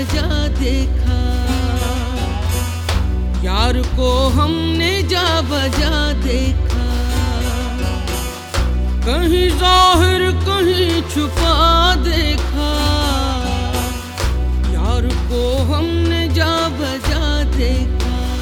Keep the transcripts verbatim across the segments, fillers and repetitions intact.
बजा देखा, यार को हमने जा बजा देखा। कहीं जाहिर कहीं छुपा देखा, यार को हमने जा बजा देखा।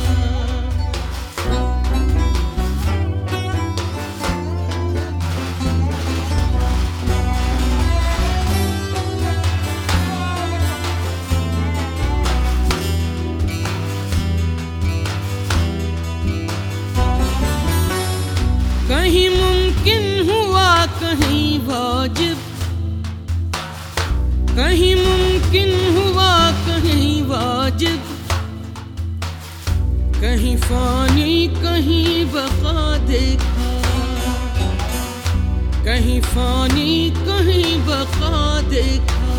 कहीं मुमकिन हुआ कहीं वाजिब, कहीं मुमकिन हुआ कहीं वाजिब। कहीं फानी कहीं बका देखा, कहीं फानी कहीं बका देखा।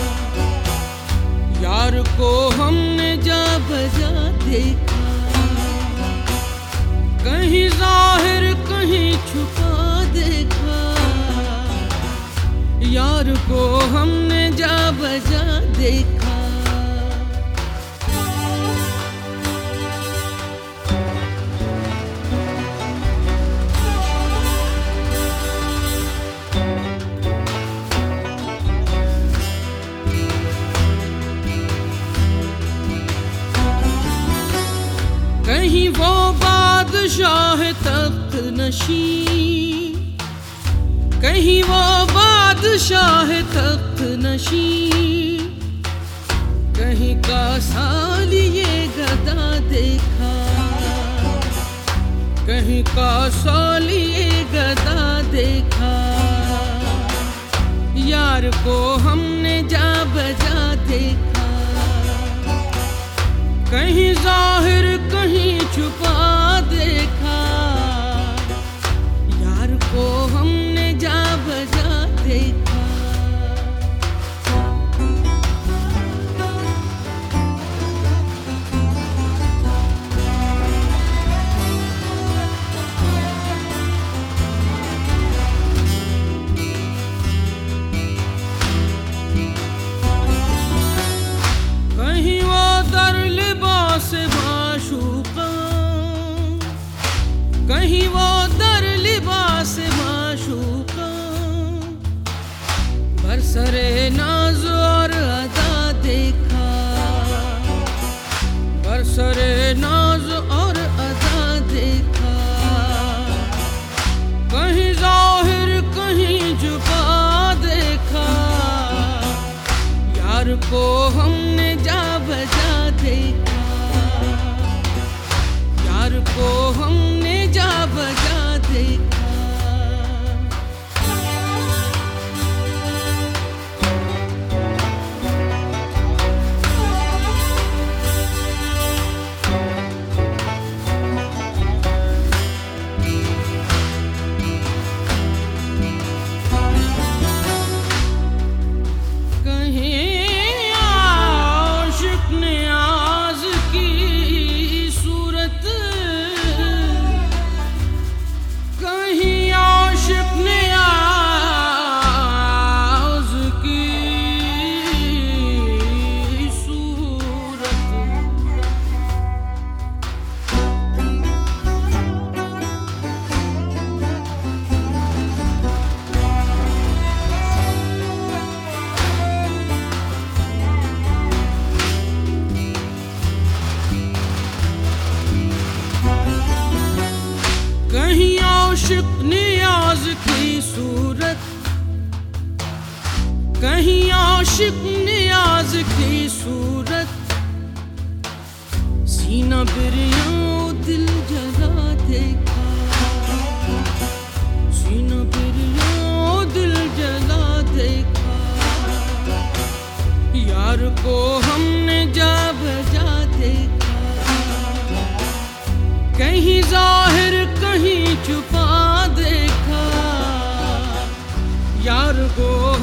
यार को हमने जा बजा देखा, कहीं जाहिर कहीं छुपा देखा। यार को हमने जा बजा देखा। कहीं वो बादशाह तख्त नशीं, कहीं वो बादशाह तख्त नशीं। कहीं का सालिए गदा देखा, कहीं का सालिए गदा देखा। यार को हमने जा बजा देखा, कहीं जाहिर कहीं छुपा देखा। यार को हमने जा बजा देखा। कहीं वो दर लिबास माशूका, कहीं वो दर लिबास माशूका। बरसरे नाज और अदा देखा, बरसरे नाज और अदा देखा। कहीं जाहिर कहीं छुपा देखा। यार को हमने जा बजा देखा, यार को हमने जा बजा देखा। कहीं आशिक नियाज की सूरत, कहीं आशिक नियाज की सूरत। सीना बिरिया दिल जला देखा, सीना बिरिया दिल जला देखा। यार को हमने जा बजा देखा, कहीं जाहिर कहीं छुपा देखा। यार को